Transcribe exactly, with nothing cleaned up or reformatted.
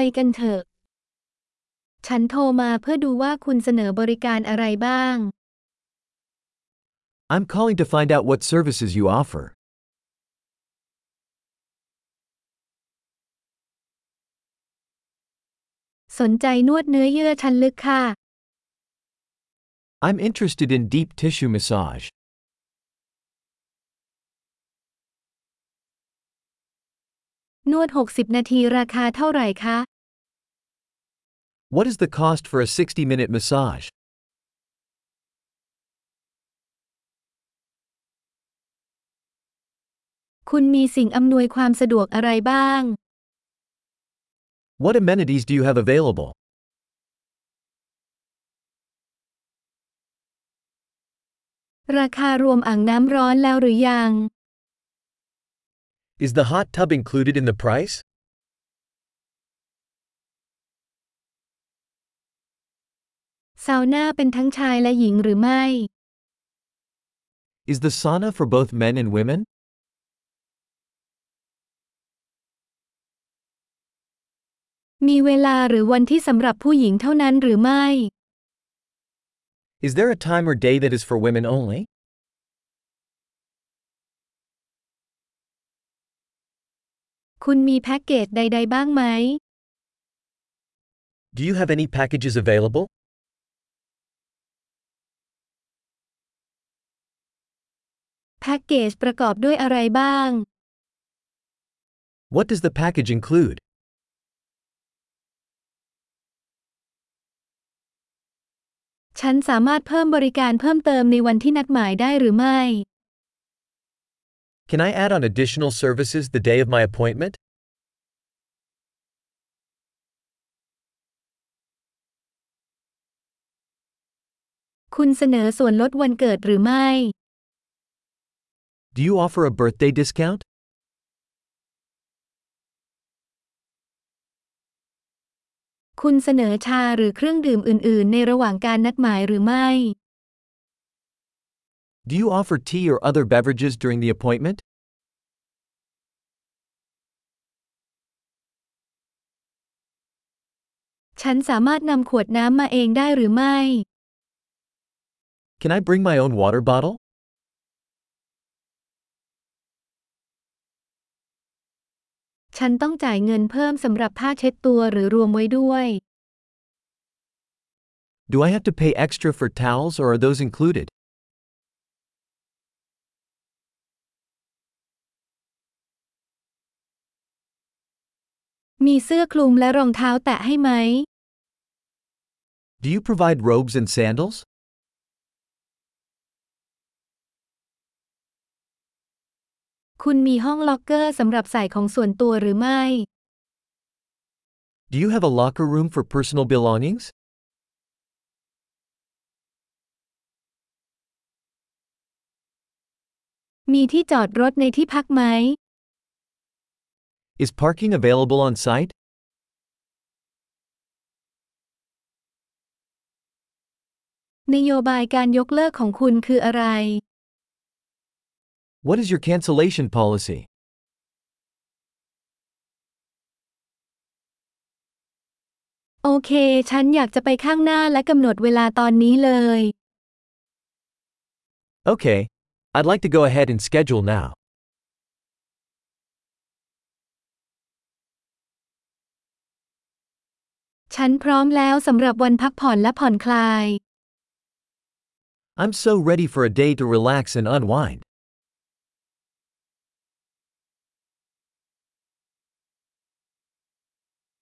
กันเถอะฉันโทรมาเพื่อดูว่าคุณเสนอบริการอะไรบ้าง I'm calling to find out what services you offer. สนใจนวดเนื้อเยื่อชั้นลึกค่ะ I'm interested in deep tissue massage. นวดหกสิบนาทีราคาเท่าไหร่คะ What is the cost for a sixty minute massage? คุณมีสิ่งอำนวยความสะดวกอะไรบ้าง What amenities do you have available? ราคารวมอ่างน้ำร้อนแล้วหรือยัง Is the hot tub included in the price? ซาวน่าเป็นทั้งชายและหญิงหรือไม่ Is the sauna for both men and women? มีเวลาหรือวันที่สำหรับผู้หญิงเท่านั้นหรือไม่ Is there a time or day that is for women only? คุณมีแพ็กเกจใดๆบ้างไหม Do you have any packages available? แพ็กเกจประกอบด้วยอะไรบ้าง What does the package include? ฉันสามารถเพิ่มบริการเพิ่มเติมในวันที่นัดหมายได้หรือไม่ Can I add on additional services the day of my appointment? คุณเสนอส่วนลดวันเกิดหรือไม่ Do you offer a birthday discount? คุณเสนอชาหรือเครื่องดื่มอื่นๆในระหว่างการนัดหมายหรือไม่ Do you offer tea or other beverages during the appointment? ฉันสามารถนำขวดน้ำมาเองได้หรือไม่ Can I bring my own water bottle? ฉันต้องจ่ายเงินเพิ่มสำหรับผ้าเช็ดตัวหรือรวมไว้ด้วย Do I have to pay extra for towels or are those included? มีเสื้อคลุมและรองเท้าแตะให้ไหม Do you provide robes and sandals? คุณมีห้องล็อกเกอร์สำหรับใส่ของส่วนตัวหรือไม่ Do you have a locker room for personal belongings? มีที่จอดรถในที่พักไหม Is parking available on site? นโยบายการยกเลิกของคุณคืออะไร What is your cancellation policy? โอเคฉันอยากจะไปข้างหน้าและกำหนดเวลาตอนนี้เลย Okay, I'd like to go ahead and schedule now. ฉันพร้อมแล้วสำหรับวันพักผ่อนและผ่อนคลาย I'm so ready for a day to relax and unwind.